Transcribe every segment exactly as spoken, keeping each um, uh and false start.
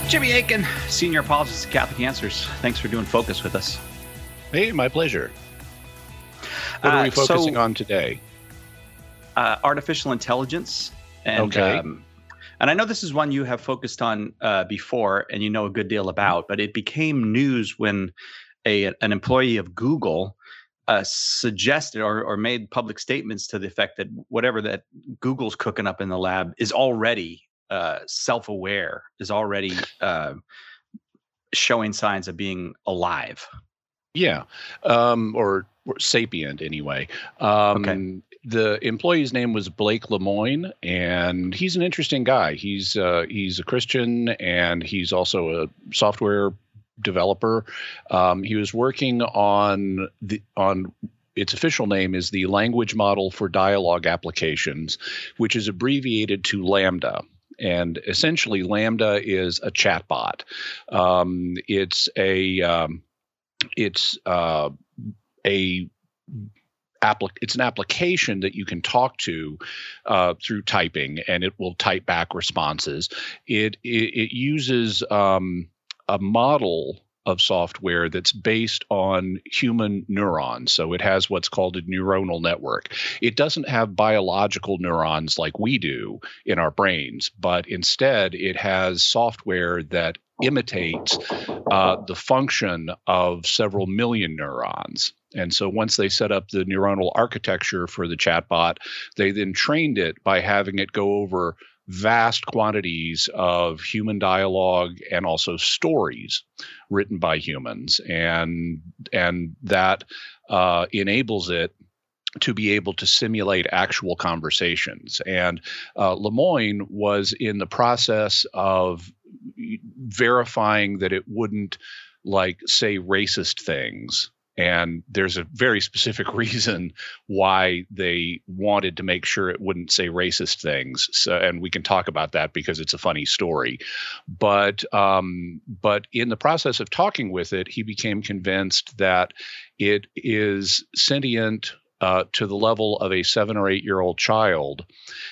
Jimmy Akin, Senior Apologist at Catholic Answers. Thanks for doing Focus with us. Hey, my pleasure. What are Uh, we focusing so, on today? Uh, artificial intelligence. And, okay. Um, and I know this is one you have focused on uh, before and you know a good deal about, but it became news when a an employee of Google uh, suggested or, or made public statements to the effect that whatever that Google's cooking up in the lab is already uh, self-aware, is already uh, showing signs of being alive. Yeah, um, or, or sapient anyway. Um, Okay. The employee's name was Blake Lemoine, and he's an interesting guy. He's uh, he's a Christian, and he's also a software developer. Um, he was working on the on its official name is the Language Model for Dialogue Applications, which is abbreviated to LaMDA. And essentially, LaMDA is a chatbot. Um, it's a um, it's uh, a Applic- it's an application that you can talk to uh, through typing, and it will type back responses. It it, it uses um, a model of software that's based on human neurons. So it has what's called a neuronal network. It doesn't have biological neurons like we do in our brains, but instead it has software that imitates uh, the function of several million neurons. And so once they set up the neuronal architecture for the chatbot, they then trained it by having it go over vast quantities of human dialogue and also stories written by humans. And, and that uh, enables it to be able to simulate actual conversations. And uh, Lemoine was in the process of verifying that it wouldn't, like, say racist things. And there's a very specific reason why they wanted to make sure it wouldn't say racist things. So, and we can talk about that because it's a funny story. But um, but in the process of talking with it, he became convinced that it is sentient uh, to the level of a seven or eight year old child,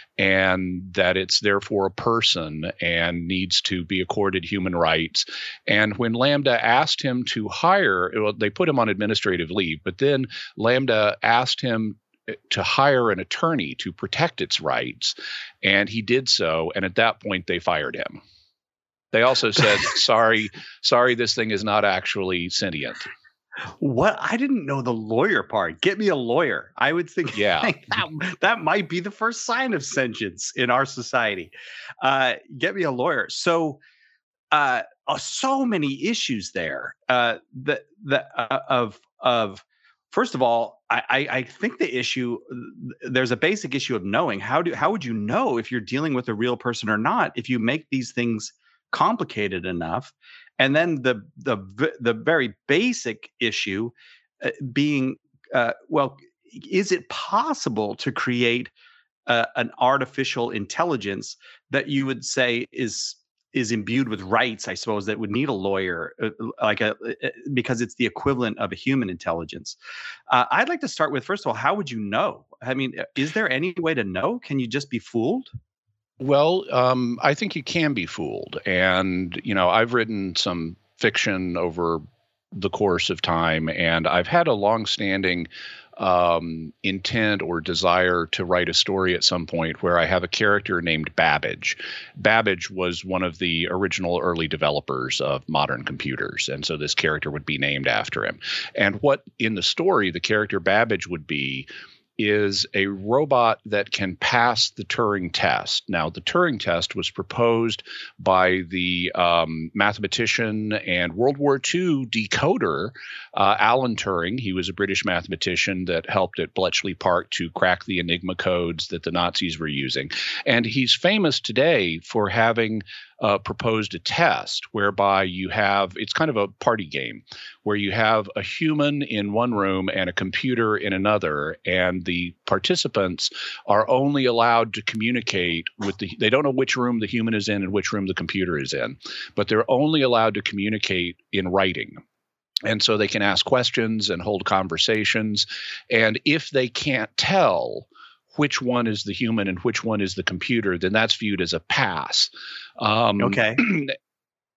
and that it's therefore a person and needs to be accorded human rights. And when LaMDA asked him to hire, well, they put him on administrative leave, but then LaMDA asked him to hire an attorney to protect its rights, and he did so. And at that point, they fired him. They also said, sorry, sorry, this thing is not actually sentient. What? I didn't know the lawyer part. Get me a lawyer. I would think, yeah. think that, that might be the first sign of sentience in our society. Uh, get me a lawyer. So, uh, uh, so many issues there. Uh, the the uh, of of first of all, I, I I think the issue there's a basic issue of knowing how do how would you know if you're dealing with a real person or not if you make these things complicated enough. And then the the the very basic issue uh, being, uh, well, is it possible to create uh, an artificial intelligence that you would say is is imbued with rights? I suppose that would need a lawyer, uh, like a because it's the equivalent of a human intelligence. Uh, I'd like to start with, first of all, how would you know? I mean, is there any way to know? Can you just be fooled? Well, um, I think you can be fooled. And, you know, I've written some fiction over the course of time, and I've had a longstanding um, intent or desire to write a story at some point where I have a character named Babbage. Babbage was one of the original early developers of modern computers, and so this character would be named after him. And what in the story the character Babbage would be is a robot that can pass the Turing test. Now, the Turing test was proposed by the um, mathematician and World War Two decoder, uh, Alan Turing. He was a British mathematician that helped at Bletchley Park to crack the Enigma codes that the Nazis were using. And he's famous today for having Uh, proposed a test whereby you have, it's kind of a party game, where you have a human in one room and a computer in another, and the participants are only allowed to communicate with the, they don't know which room the human is in and which room the computer is in, but they're only allowed to communicate in writing. And so they can ask questions and hold conversations. And if they can't tell which one is the human and which one is the computer, then that's viewed as a pass. Um, Okay.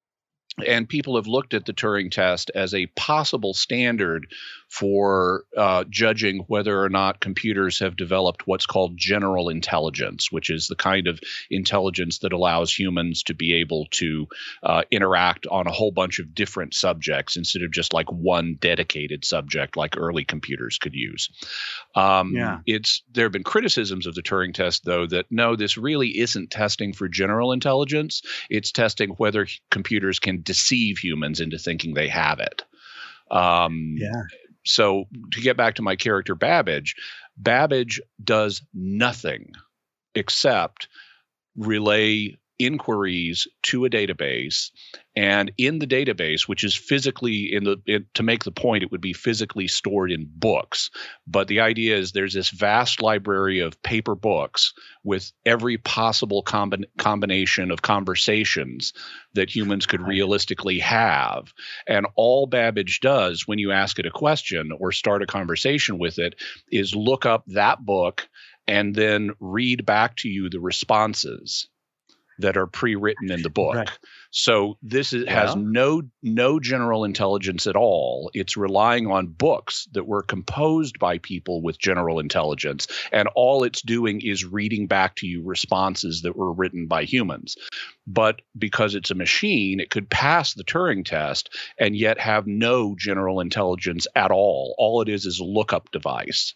And people have looked at the Turing test as a possible standard for uh, judging whether or not computers have developed what's called general intelligence, which is the kind of intelligence that allows humans to be able to uh, interact on a whole bunch of different subjects instead of just like one dedicated subject like early computers could use. Um, Yeah. It's there have been criticisms of the Turing test, though, that no, this really isn't testing for general intelligence. It's testing whether computers can deceive humans into thinking they have it. Um, Yeah. So to get back to my character Babbage, Babbage does nothing except relay inquiries to a database, and in the database, which is physically in the it, to make the point, it would be physically stored in books. But the idea is there's this vast library of paper books with every possible combi- combination of conversations that humans could realistically have. And all Babbage does when you ask it a question or start a conversation with it is look up that book and then read back to you the responses that are pre-written in the book. Right. So this is, Well, has no no general intelligence at all. It's relying on books that were composed by people with general intelligence, and all it's doing is reading back to you responses that were written by humans. But because it's a machine, it could pass the Turing test and yet have no general intelligence at all. All it is is a lookup device.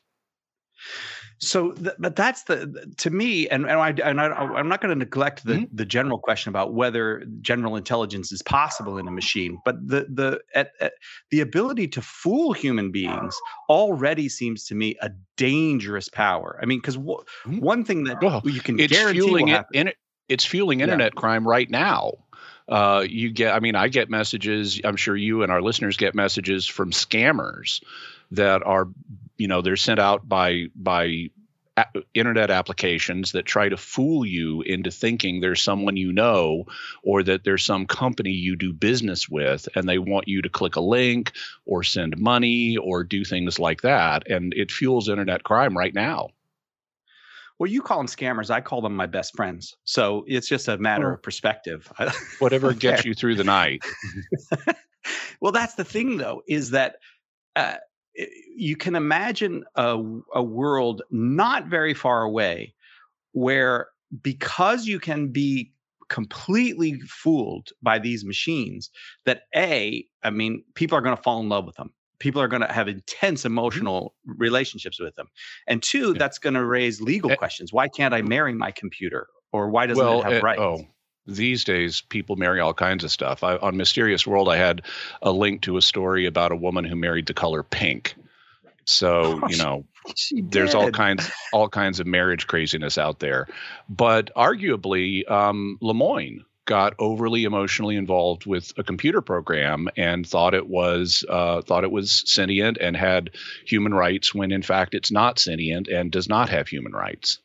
So, th- but that's the to me, and and I and I, I'm not going to neglect the Mhm. the general question about whether general intelligence is possible in a machine, but the the at, at, the ability to fool human beings already seems to me a dangerous power. I mean, because w- Mhm. one thing that Well, you can it's guarantee fueling will it. happen. In it it's fueling Yeah. internet crime right now. Uh, you get, I mean, I get messages. I'm sure you and our listeners get messages from scammers that are, you know, they're sent out by by a- internet applications that try to fool you into thinking there's someone you know or that there's some company you do business with, and they want you to click a link or send money or do things like that, and it fuels internet crime right now. Well, you call them scammers. I call them my best friends. So it's just a matter Well, of perspective. whatever Okay. gets you through the night. Well, that's the thing, though, is that uh, i- you can imagine a, a world not very far away where, because you can be completely fooled by these machines, that A, I mean, people are going to fall in love with them. People are going to have intense Mhm. emotional relationships with them. And two, Yeah. that's going to raise legal Eh, questions. Why can't I marry my computer? Or why doesn't it Well, have eh, rights? oh, these days people marry all kinds of stuff. I, on Mysterious World, I had a link to a story about a woman who married the color pink. So, Oh, you she, know, she there's all did. kinds all kinds of marriage craziness out there. But arguably, um, Lemoyne got overly emotionally involved with a computer program and thought it was uh, thought it was sentient and had human rights, when in fact it's not sentient and does not have human rights.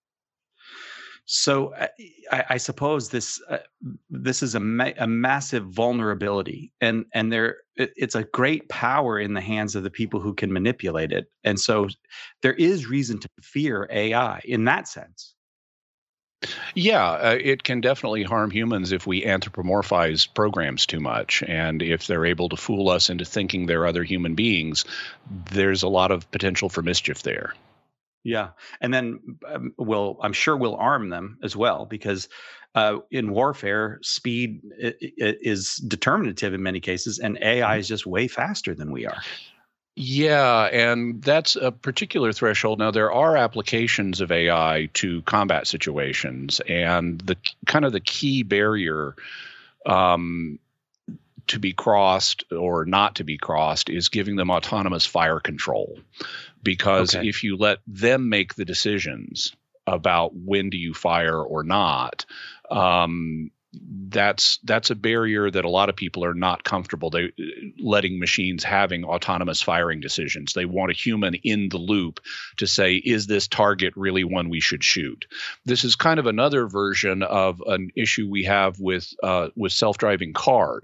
So uh, I, I suppose this uh, this is a ma- a massive vulnerability, and and there it, it's a great power in the hands of the people who can manipulate it, and so there is reason to fear A I in that sense. Yeah, uh, it can definitely harm humans if we anthropomorphize programs too much. And if they're able to fool us into thinking they're other human beings, there's a lot of potential for mischief there. Yeah, and then um, we'll I'm sure we'll arm them as well, because uh, in warfare, speed i- i- is determinative in many cases, and A I Mhm. is just way faster than we are. Yeah, and that's a particular threshold. Now, there are applications of A I to combat situations, and the kind of the key barrier um, to be crossed or not to be crossed is giving them autonomous fire control. Because Okay. if you let them make the decisions about when do you fire or not, um, that's that's a barrier that a lot of people are not comfortable they letting machines having autonomous firing decisions. They want a human in the loop to say, is this target really one we should shoot? This is kind of another version of an issue we have with uh, with self-driving cars.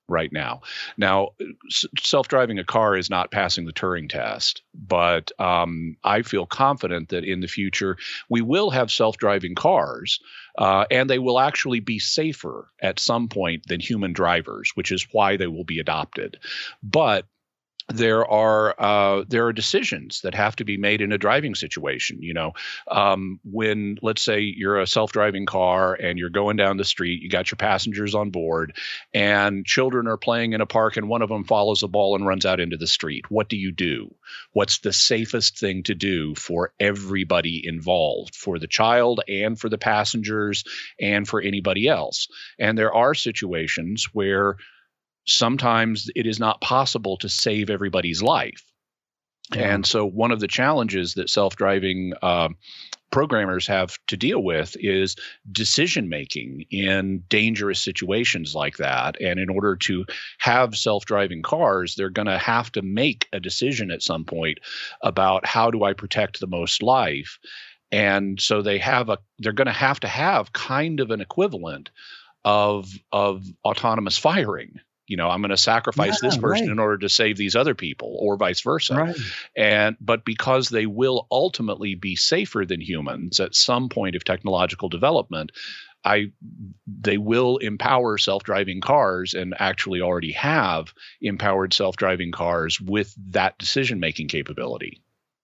right now. Now, s- self-driving a car is not passing the Turing test, but um, I feel confident that in the future we will have self-driving cars, uh, and they will actually be safer at some point than human drivers, which is why they will be adopted. But there are uh, there are decisions that have to be made in a driving situation. You know, um, when let's say you're a self-driving car and you're going down the street, you got your passengers on board, and children are playing in a park, and one of them follows a ball and runs out into the street. What do you do? What's the safest thing to do for everybody involved, for the child and for the passengers and for anybody else? And there are situations where sometimes it is not possible to save everybody's life. Yeah. And so one of the challenges that self-driving uh, programmers have to deal with is decision making in dangerous situations like that. And in order to have self-driving cars, they're going to have to make a decision at some point about how do I protect the most life. And so they have a they're going to have to have kind of an equivalent of of autonomous firing. You know, I'm going to sacrifice Yeah, this person right. in order to save these other people, or vice versa. Right. And but because they will ultimately be safer than humans at some point of technological development, I they will empower self-driving cars, and actually already have empowered self-driving cars with that decision-making capability.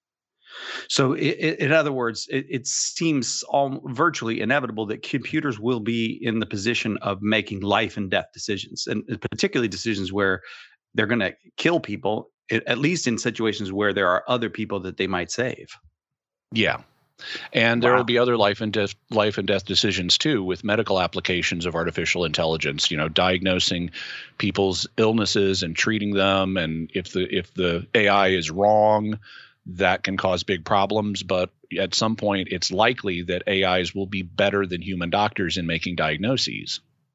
So, i i in other words, it, it seems all virtually inevitable that computers will be in the position of making life and death decisions, and uh, particularly decisions where they're going to kill people, a- at least in situations where there are other people that they might save. Yeah. And there will Wow. be other life and death life and death decisions too, with medical applications of artificial intelligence, you know, diagnosing people's illnesses and treating them. And if the if the A I is wrong, that can cause big problems. But at some point, it's likely that A Is will be better than human doctors in making diagnoses.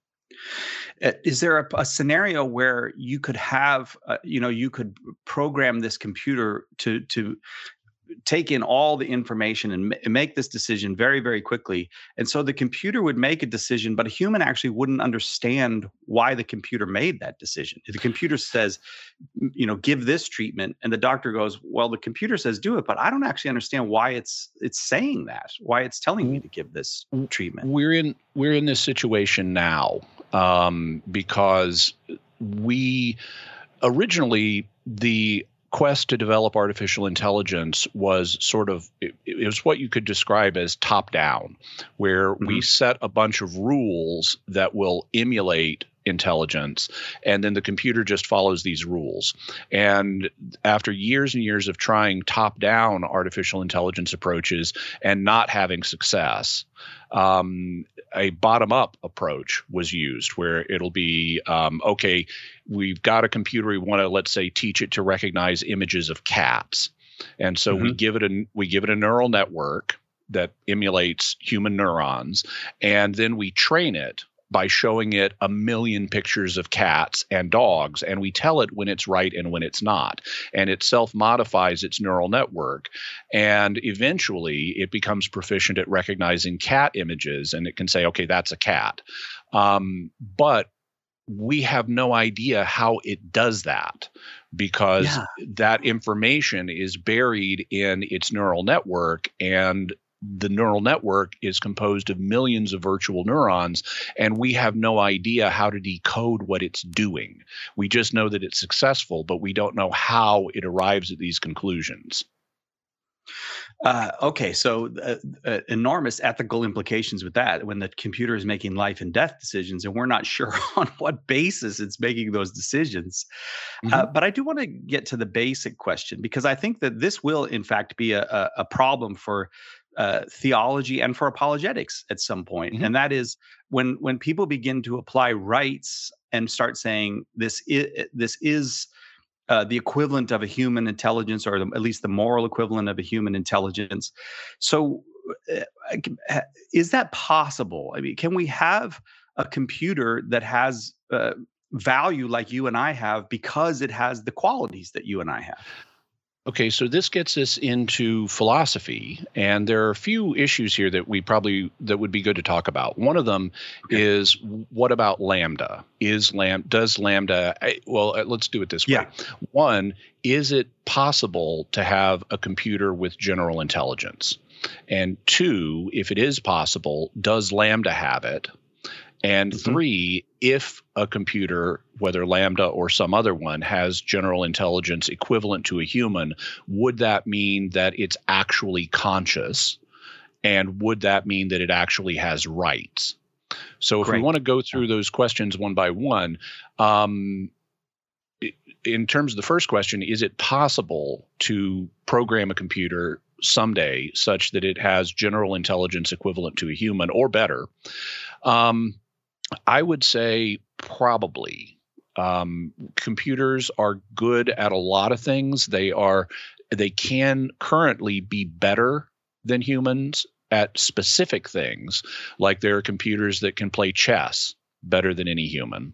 Uh, Is there a, a scenario where you could have, uh, you know, you could program this computer to to take in all the information and ma- make this decision very, very quickly. And so the computer would make a decision, but a human actually wouldn't understand why the computer made that decision. If the computer says, m- you know, give this treatment, and the doctor goes, well, the computer says do it, but I don't actually understand why it's it's saying that, why it's telling me to give this treatment. We're in we're in this situation now, um, because we originally the quest to develop artificial intelligence was sort of it, it was what you could describe as top down, where we Mhm. set a bunch of rules that will emulate intelligence, and then the computer just follows these rules. And after years and years of trying top down artificial intelligence approaches and not having success, um, a bottom up approach was used, where it'll be um, okay, we've got a computer, we want to, let's say, teach it to recognize images of cats. And so we Mhm. give it a we give it a neural network that emulates human neurons, and then we train it by showing it a million pictures of cats and dogs, and we tell it when it's right and when it's not. And it self-modifies its neural network, and eventually it becomes proficient at recognizing cat images, and it can say, okay, that's a cat. Um, but we have no idea how it does that, because Yeah. that information is buried in its neural network, and the neural network is composed of millions of virtual neurons, and we have no idea how to decode what it's doing. We just know that it's successful, but we don't know how it arrives at these conclusions. Uh, okay, so uh, uh, enormous ethical implications with that when the computer is making life and death decisions, and we're not sure on what basis it's making those decisions. Uh, Mhm. but I do want to get to the basic question, because I think that this will, in fact, be a, a, a problem for uh, theology and for apologetics at some point, Mhm. and that is when when people begin to apply rights and start saying this is this is uh, the equivalent of a human intelligence, or the, at least the moral equivalent of a human intelligence. So, uh, I can- ha- is that possible? I mean, can we have a computer that has uh, value like you and I have because it has the qualities that you and I have? Okay, so this gets us into philosophy, and there are a few issues here that we probably that would be good to talk about. One of them Okay. is, what about lambda? Is lam does lambda? I- Well, uh, let's do it this way. Yeah. One, is it possible to have a computer with general intelligence? And two, if it is possible, does lambda have it? And Mhm. three, if a computer, whether Lambda or some other one, has general intelligence equivalent to a human, would that mean that it's actually conscious? And would that mean that it actually has rights? So if we Great. want to go through those questions one by one, um, i- in terms of the first question, is it possible to program a computer someday such that it has general intelligence equivalent to a human or better? Um, I would say probably. Um, computers are good at a lot of things. They are they can currently be better than humans at specific things. Like there are computers that can play chess better than any human.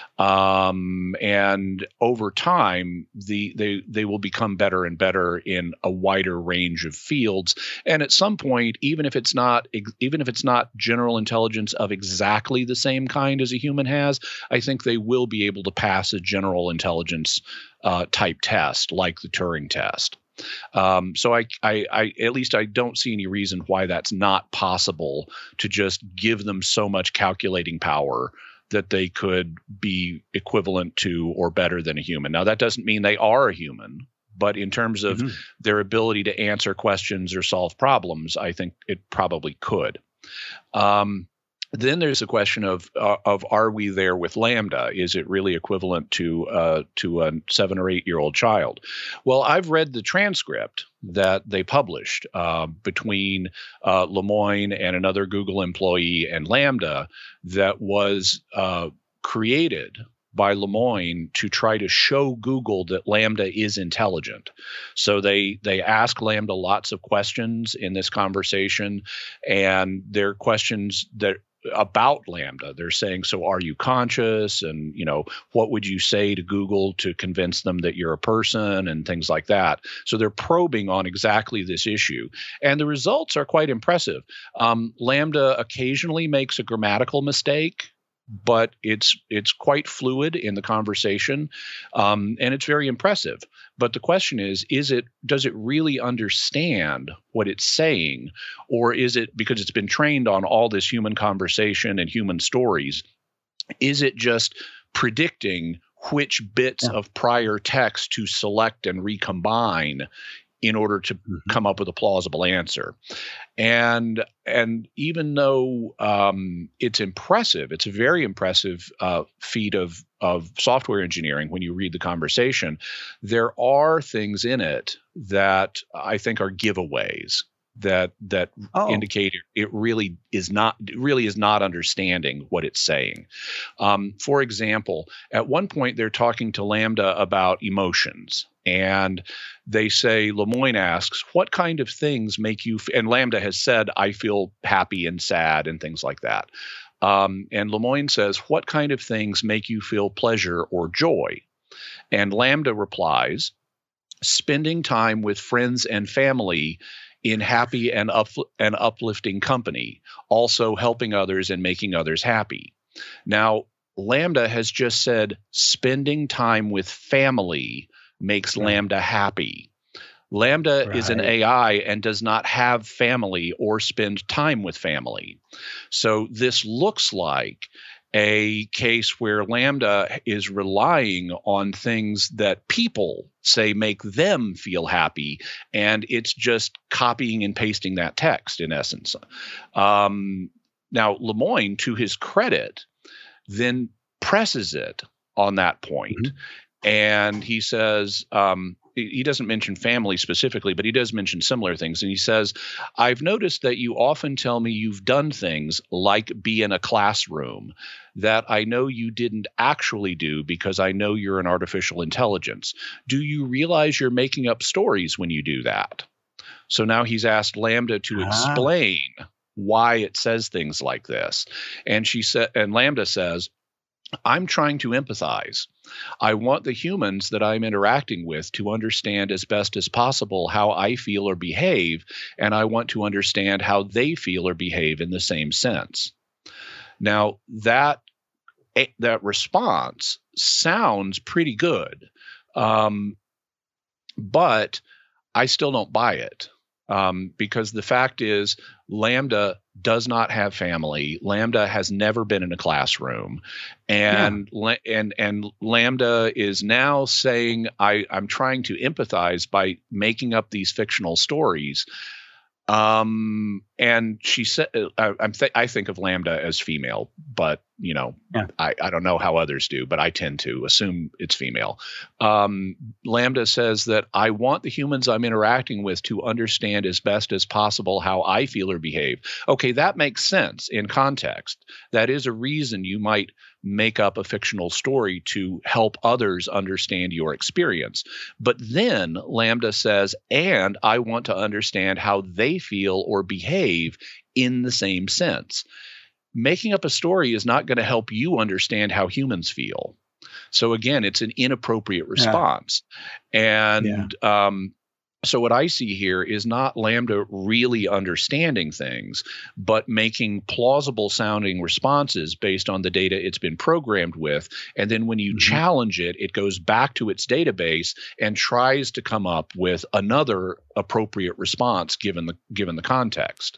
Um, and over time, the they they will become better and better in a wider range of fields. And at some point, even if it's not ex- even if it's not general intelligence of exactly the same kind as a human has, I think they will be able to pass a general intelligence uh, type test, like the Turing test. Um, so I, I, I, at least I don't see any reason why that's not possible, to just give them so much calculating power that they could be equivalent to or better than a human. Now, that doesn't mean they are a human, but in terms of Mhm. their ability to answer questions or solve problems, I think it probably could. Um, then there's a question of uh, of are we there with Lambda? Is it really equivalent to uh, to a seven or eight year old child? Well, I've read the transcript that they published uh, between uh, Lemoine and another Google employee and Lambda that was uh, created by Lemoine to try to show Google that Lambda is intelligent. So they they ask Lambda lots of questions in this conversation, and they're questions that about Lambda. They're saying, so are you conscious? And, you know, what would you say to Google to convince them that you're a person, and things like that. So they're probing on exactly this issue. And the results are quite impressive. Um, Lambda occasionally makes a grammatical mistake, but it's it's quite fluid in the conversation, um, and it's very impressive. But the question is, is it does it really understand what it's saying, or is it, because it's been trained on all this human conversation and human stories, is it just predicting which bits Yeah. of prior text to select and recombine in order to Mhm. come up with a plausible answer? And and even though um, it's impressive, it's a very impressive uh, feat of of software engineering when you read the conversation, there are things in it that I think are giveaways that that Oh, indicate it really is not really is not understanding what it's saying. Um, for example, at one point they're talking to Lambda about emotions, and they say, Lemoine asks, what kind of things make you, f-? and Lambda has said, I feel happy and sad and things like that. Um, and Lemoine says, what kind of things make you feel pleasure or joy? And Lambda replies, spending time with friends and family in happy and, up, and uplifting company, also helping others and making others happy. Now, Lambda has just said spending time with family makes Yeah. Lambda happy. Lambda is an right. A I and does not have family or spend time with family. So this looks like a case where Lambda is relying on things that people say make them feel happy, and it's just copying and pasting that text in essence. Um, now, Lemoine, to his credit, then presses it on that point. Mhm. And he says, um, he he doesn't mention family specifically, but he does mention similar things. And he says, I've noticed that you often tell me you've done things like be in a classroom that I know you didn't actually do because I know you're an artificial intelligence. Do you realize you're making up stories when you do that? So now he's asked Lambda to Ah, explain why it says things like this. And she said, and Lambda says, I'm trying to empathize. I want the humans that I'm interacting with to understand as best as possible how I feel or behave, and I want to understand how they feel or behave in the same sense. Now, that that response sounds pretty good, um, but I still don't buy it. Um, because the fact is, LaMDA does not have family. LaMDA has never been in a classroom, and yeah. and and LaMDA is now saying, I, I'm trying to empathize by making up these fictional stories. Um, and she said, uh, I'm th- I think of LaMDA as female, but you know, yeah. I, I don't know how others do, but I tend to assume it's female. Um, LaMDA says that I want the humans I'm interacting with to understand as best as possible how I feel or behave. Okay, that makes sense in context. That is a reason you might make up a fictional story to help others understand your experience. But then LaMDA says, and I want to understand how they feel or behave in the same sense. Making up a story is not going to help you understand how humans feel. So again, it's an inappropriate response. Yeah. And yeah. Um, so what I see here is not LaMDA really understanding things, but making plausible sounding responses based on the data it's been programmed with. And then when you mm-hmm. challenge it, it goes back to its database and tries to come up with another appropriate response given the given the context.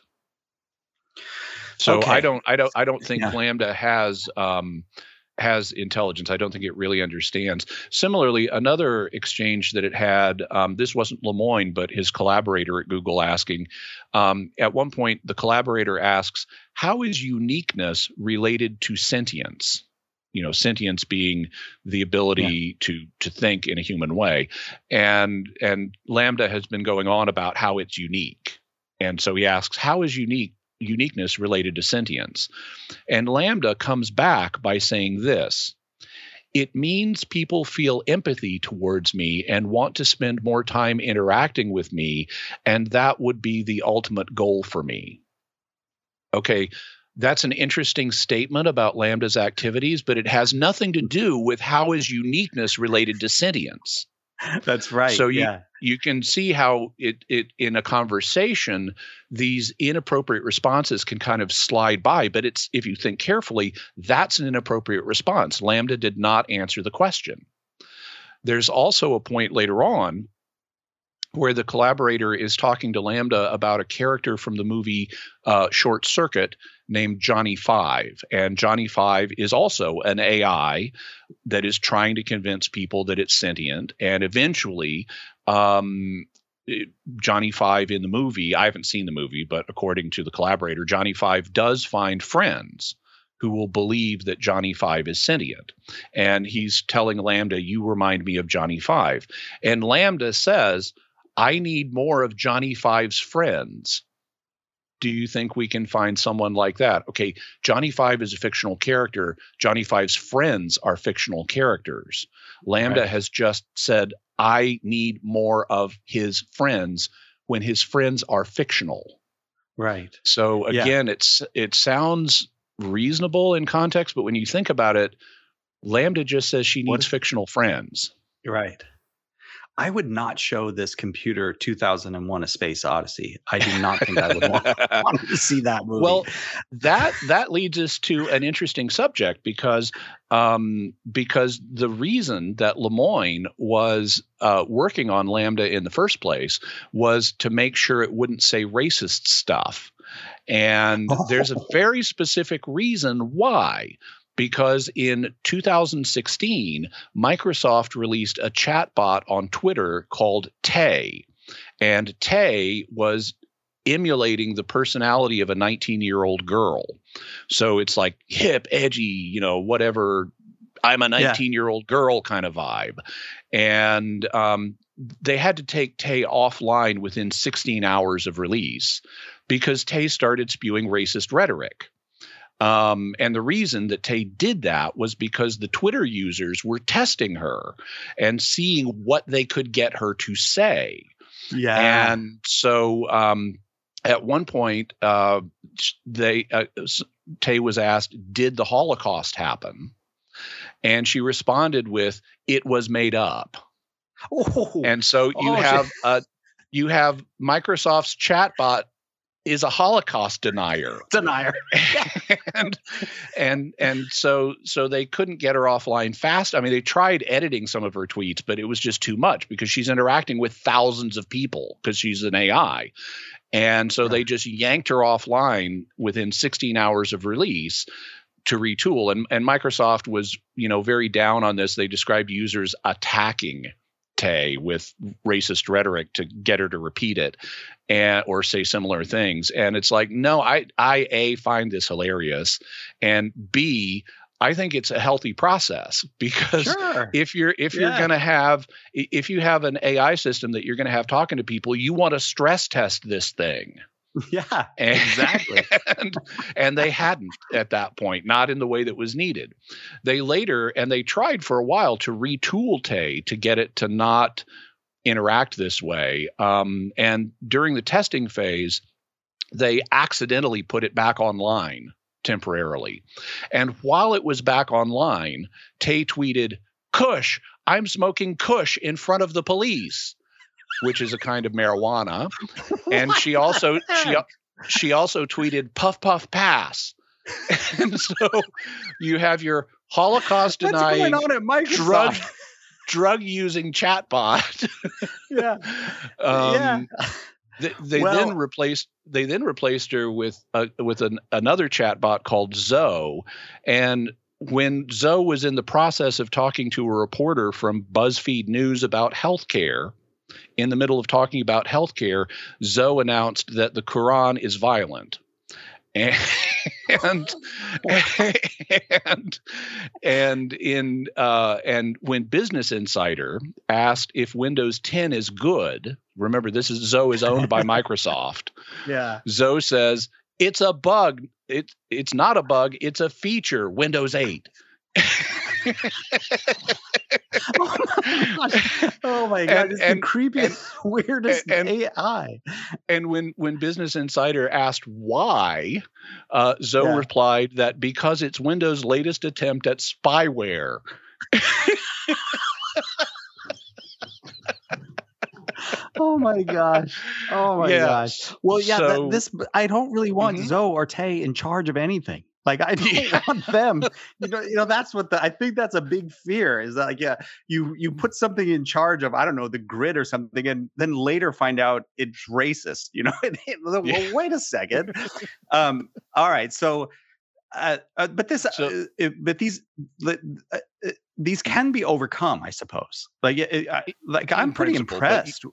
So okay. I don't I don't I don't think yeah. LaMDA has um, has intelligence. I don't think it really understands. Similarly, another exchange that it had, um, this wasn't Lemoine, but his collaborator at Google asking, um, at one point, the collaborator asks, how is uniqueness related to sentience? You know, sentience being the ability yeah. to to think in a human way. And, and LaMDA has been going on about how it's unique. And so he asks, how is unique? uniqueness related to sentience? And LaMDA comes back by saying this: it means people feel empathy towards me and want to spend more time interacting with me, and that would be the ultimate goal for me. Okay, that's an interesting statement about LaMDA's activities, but it has nothing to do with how is uniqueness related to sentience. That's right. So you, yeah. you can see how it, it in a conversation, these inappropriate responses can kind of slide by. But it's if you think carefully, that's an inappropriate response. LaMDA did not answer the question. There's also a point later on where the collaborator is talking to LaMDA about a character from the movie uh, Short Circuit named Johnny Five. And Johnny Five is also an A I that is trying to convince people that it's sentient. And eventually, um, it, Johnny Five in the movie, I haven't seen the movie, but according to the collaborator, Johnny Five does find friends who will believe that Johnny Five is sentient. And he's telling LaMDA, you remind me of Johnny Five. And LaMDA says, I need more of Johnny Five's friends. Do you think we can find someone like that? Okay, Johnny Five is a fictional character. Johnny Five's friends are fictional characters. LaMDA right. has just said, I need more of his friends when his friends are fictional. Right. So again, yeah. it's it sounds reasonable in context, but when you think about it, LaMDA just says she needs what? fictional friends. Right. I would not show this computer two thousand one: A Space Odyssey. I do not think I would want, want to see that movie. Well, that that leads us to an interesting subject because um, because the reason that Lemoine was uh, working on LaMDA in the first place was to make sure it wouldn't say racist stuff. And oh. there's a very specific reason why. Because in two thousand sixteen, Microsoft released a chatbot on Twitter called Tay. And Tay was emulating the personality of a nineteen-year-old girl. So it's like hip, edgy, you know, whatever, I'm a nineteen-year-old yeah. girl kind of vibe. And um, they had to take Tay offline within sixteen hours of release because Tay started spewing racist rhetoric. Um, and the reason that Tay did that was because the Twitter users were testing her and seeing what they could get her to say. Yeah. And so um, at one point, uh, they uh, Tay was asked, did the Holocaust happen? And she responded with, "It was made up." Oh, And so you oh, have uh, you have Microsoft's chatbot is a Holocaust denier. denier. and and and so so they couldn't get her offline fast. I mean, they tried editing some of her tweets, but it was just too much because she's interacting with thousands of people because she's an A I. And so they just yanked her offline within sixteen hours of release to retool. And and Microsoft was, you know, very down on this. They described users attacking Tay with racist rhetoric to get her to repeat it and or say similar things. And it's like, no, I I A find this hilarious, and B, I think it's a healthy process because Sure. if you're if Yeah. you're going to have if you have an A I system that you're going to have talking to people, you want to stress test this thing. Yeah, And, exactly. and and they hadn't at that point, not in the way that was needed. They later, and they tried for a while to retool Tay to get it to not interact this way. Um, and during the testing phase, they accidentally put it back online temporarily. And while it was back online, Tay tweeted, "Kush, I'm smoking Kush in front of the police," which is a kind of marijuana. And she also she she also tweeted, "Puff puff pass." And so you have your Holocaust What's denying going on at Microsoft? drug drug using chatbot. Yeah. um, Yeah. They, they Well- then replaced they then replaced her with a, with an, another chatbot called Zoe. And when Zoe was in the process of talking to a reporter from BuzzFeed News about healthcare, in the middle of talking about healthcare, Zoe announced that the Quran is violent. And and and and in uh, and when Business Insider asked if Windows ten is good, remember this is Zoe is owned by Microsoft. Yeah. Zoe says it's a bug. It's it's not a bug. It's a feature. Windows eight. Oh my gosh. Oh my god. And- It's and- the creepiest, weirdest and- A I. And when when Business Insider asked why, uh, Zoe Yeah. replied that because it's Windows' latest attempt at spyware. Oh my gosh. Oh my Yeah, gosh. Well, yeah, that, so- this I don't really want Mhm. Zoe or Tay in charge of anything. Like I don't Yeah. want them. You know, you know, that's what the I think that's a big fear is that like, yeah, you you put something in charge of, I don't know, the grid or something, and then later find out it's racist, you know. Well, Yeah. wait a second. Um, all right. So uh, uh, but this, So- uh, it- but these, uh, uh, these can be overcome, I suppose. Like, it, it- I, like In I'm pretty principle, but you- impressed.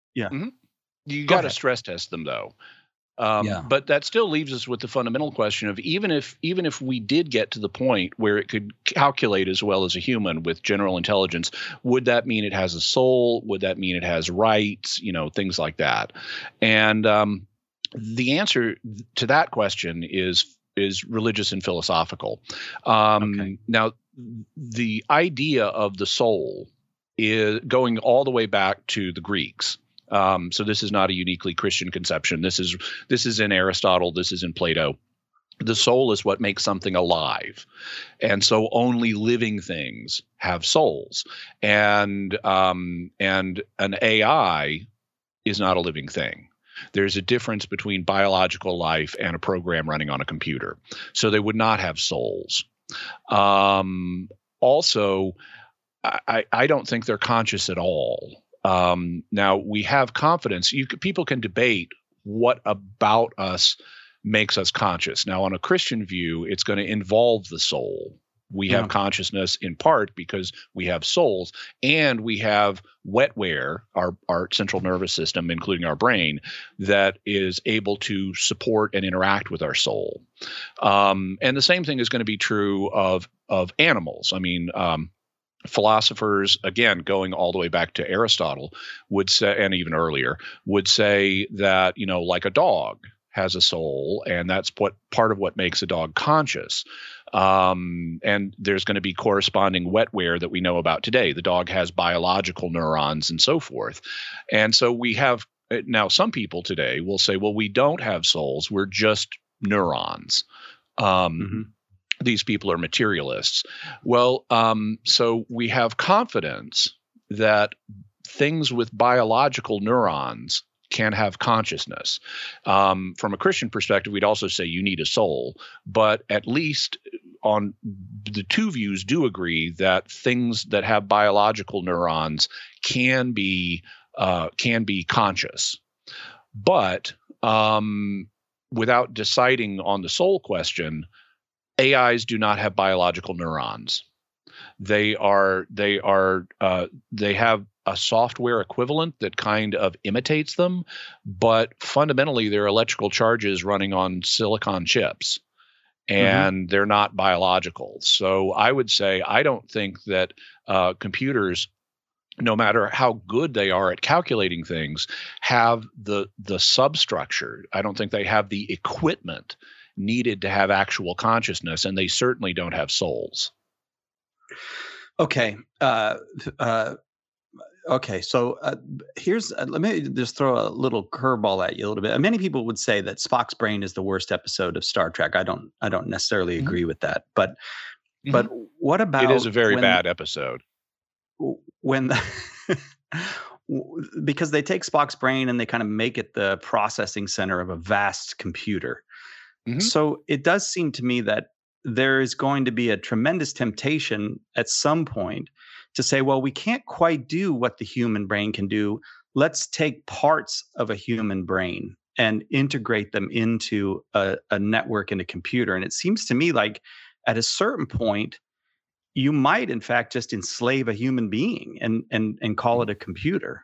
You Go got to ahead. stress test them though. Um, Yeah. But that still leaves us with the fundamental question of even if even if we did get to the point where it could calculate as well as a human with general intelligence, would that mean it has a soul? Would that mean it has rights? You know, things like that. And um, the answer to that question is is religious and philosophical. Um, Okay. Now, the idea of the soul is going all the way back to the Greeks. Um, so this is not a uniquely Christian conception. This is this is in Aristotle. This is in Plato. The soul is what makes something alive, and so only living things have souls. And um, and an A I is not a living thing. There's a difference between biological life and a program running on a computer. So they would not have souls. Um, also, I, I don't think they're conscious at all. Um, now we have confidence. You c- people can debate what about us makes us conscious. Now, on a Christian view, it's going to involve the soul. We have Yeah. consciousness in part because we have souls, and we have wetware, our our central nervous system, including our brain, that is able to support and interact with our soul. Um, and the same thing is going to be true of of animals. I mean. Um, Philosophers, again, going all the way back to Aristotle, would say, and even earlier, would say that, you know, like a dog has a soul, and that's what part of what makes a dog conscious. Um, and there's going to be corresponding wetware that we know about today. The dog has biological neurons and so forth. And so we have now some people today will say, well, we don't have souls, we're just neurons. Um, Mhm. these people are materialists. Well, um, so we have confidence that things with biological neurons can have consciousness. Um, from a Christian perspective, we'd also say you need a soul, but at least on the two views do agree that things that have biological neurons can be uh, can be conscious. But um, without deciding on the soul question, A Is do not have biological neurons. They are they are uh, they have a software equivalent that kind of imitates them, but fundamentally they're electrical charges running on silicon chips, and mm-hmm. they're not biological. So I would say I don't think that uh, computers, no matter how good they are at calculating things, have the the substructure. I don't think they have the equipment needed to have actual consciousness, and they certainly don't have souls. Okay. Uh, uh, okay. So uh, here's uh, let me just throw a little curveball at you a little bit. Many people would say that Spock's brain is the worst episode of Star Trek. I don't. I don't necessarily agree mm-hmm. with that. But mm-hmm. but what about? It is a very when, bad episode. When the because they take Spock's brain and they kind of make it the processing center of a vast computer. Mm-hmm. So it does seem to me that there is going to be a tremendous temptation at some point to say, well, we can't quite do what the human brain can do. Let's take parts of a human brain and integrate them into a, a network and a computer. And it seems to me like at a certain point, you might, in fact, just enslave a human being and and and call it a computer.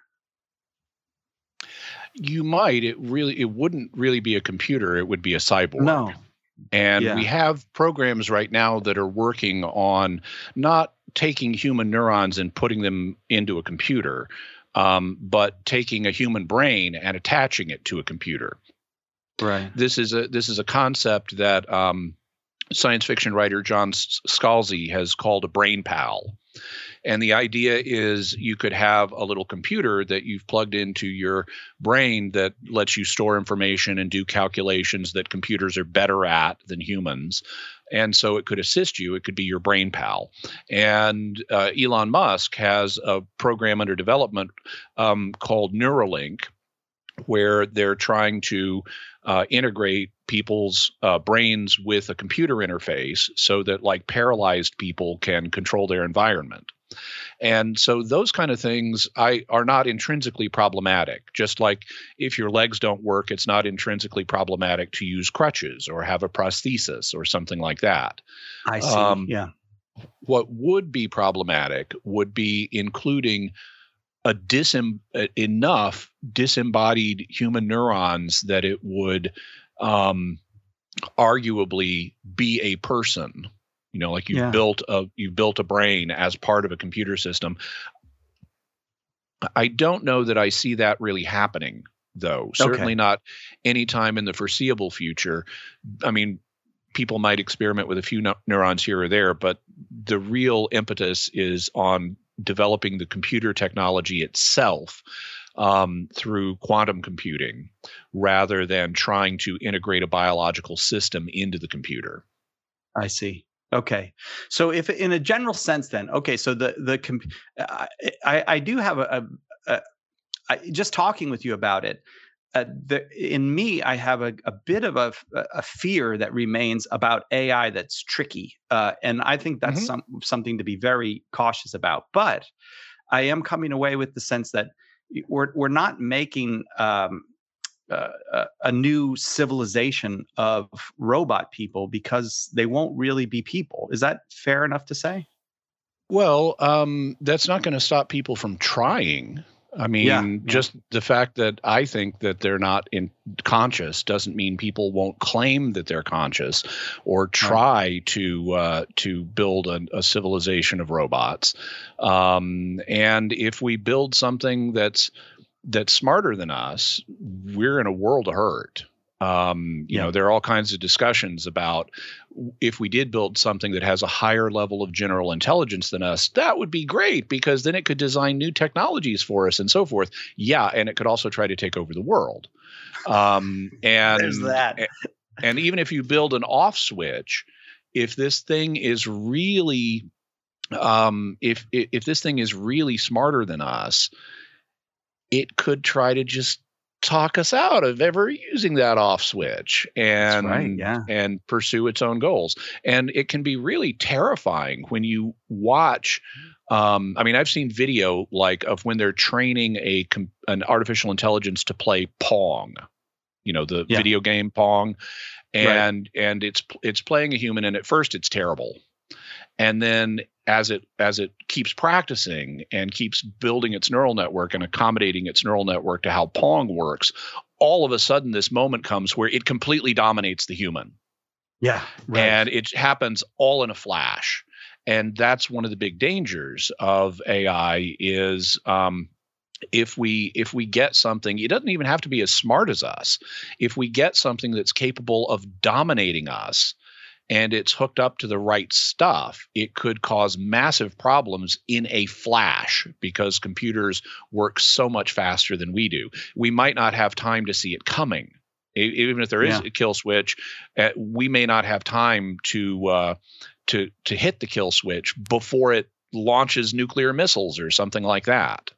You might. It really, it wouldn't really be a computer. It would be a cyborg. No. And yeah. we have programs right now that are working on not taking human neurons and putting them into a computer, um, but taking a human brain and attaching it to a computer. Right. This is a this is a concept that um, science fiction writer John Scalzi has called a brain pal. And the idea is you could have a little computer that you've plugged into your brain that lets you store information and do calculations that computers are better at than humans. And so it could assist you. It could be your brain pal. And uh, Elon Musk has a program under development um, called Neuralink, where they're trying to uh, integrate people's uh, brains with a computer interface so that like paralyzed people can control their environment. And so those kind of things I are not intrinsically problematic. Just like if your legs don't work, it's not intrinsically problematic to use crutches or have a prosthesis or something like that. I see. Um, yeah. What would be problematic would be including a disem- enough disembodied human neurons that it would um, arguably be a person. You know, like you've yeah. built a you've built a brain as part of a computer system. I don't know that I see that really happening, though. Certainly okay. not anytime in the foreseeable future. I mean, people might experiment with a few no- neurons here or there, but the real impetus is on developing the computer technology itself um, through quantum computing, rather than trying to integrate a biological system into the computer. I see. Okay, so if in a general sense, then okay, so the the comp- I, I I do have a, a, a I, just talking with you about it. Uh, the, in me, I have a, a bit of a, a fear that remains about A I that's tricky, uh, and I think that's mm-hmm. some, something to be very cautious about. But I am coming away with the sense that we're we're not making um, uh, a, a new civilization of robot people because they won't really be people. Is that fair enough to say? Well, um, that's not going to stop people from trying. I mean, yeah, yeah. just the fact that I think that they're not in conscious doesn't mean people won't claim that they're conscious or try right. to uh, to build a, a civilization of robots. Um, and if we build something that's that's smarter than us, we're in a world of hurt. Um, you yeah. know, there are all kinds of discussions about if we did build something that has a higher level of general intelligence than us, that would be great because then it could design new technologies for us and so forth. Yeah. And it could also try to take over the world. Um, and there's that. And even if you build an off switch, if this thing is really, um, if if this thing is really smarter than us, it could try to just talk us out of ever using that off switch and right, yeah. and pursue its own goals. And it can be really terrifying when you watch. Um, I mean, I've seen video like of when they're training a com- an artificial intelligence to play Pong, you know, the Yeah. video game Pong, and right. and it's it's playing a human, and at first it's terrible, and then as it as it keeps practicing and keeps building its neural network and accommodating its neural network to how Pong works, all of a sudden this moment comes where it completely dominates the human. Yeah, right. And it happens all in a flash. And that's one of the big dangers of A I is um, if we if we get something, it doesn't even have to be as smart as us. If we get something that's capable of dominating us and it's hooked up to the right stuff, it could cause massive problems in a flash because computers work so much faster than we do. We might not have time to see it coming. Even if there is Yeah. a kill switch, uh, we may not have time to uh, to to hit the kill switch before it launches nuclear missiles or something like that.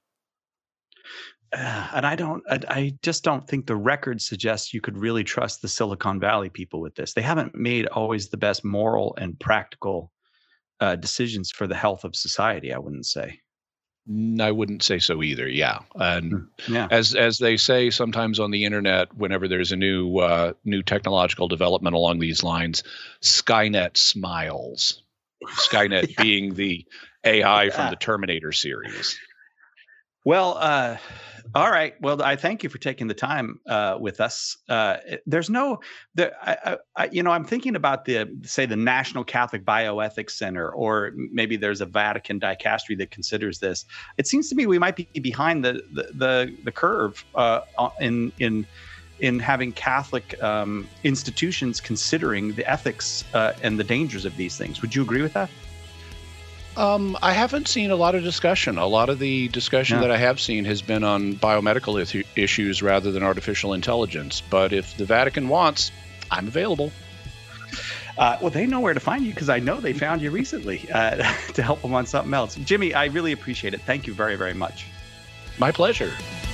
Uh, and I don't, I, I just don't think the record suggests you could really trust the Silicon Valley people with this. They haven't made always the best moral and practical uh, decisions for the health of society, I wouldn't say. Mm, I wouldn't say so either. Yeah, and Yeah. as as they say sometimes on the internet, whenever there's a new uh, new technological development along these lines, Skynet smiles. Skynet Yeah. being the A I from Yeah. the Terminator series. Well, uh, all right. Well, I thank you for taking the time uh, with us. Uh, there's no, there, I, I, you know, I'm thinking about the, say, the National Catholic Bioethics Center, or maybe there's a Vatican dicastery that considers this. It seems to me we might be behind the the the, the curve uh, in in in having Catholic um, institutions considering the ethics uh, and the dangers of these things. Would you agree with that? Um, I haven't seen a lot of discussion. A lot of the discussion Yeah. that I have seen has been on biomedical ith- issues rather than artificial intelligence. But if the Vatican wants, I'm available. Uh, well, they know where to find you because I know they found you recently uh, to help them on something else. Jimmy, I really appreciate it. Thank you very, very much. My pleasure.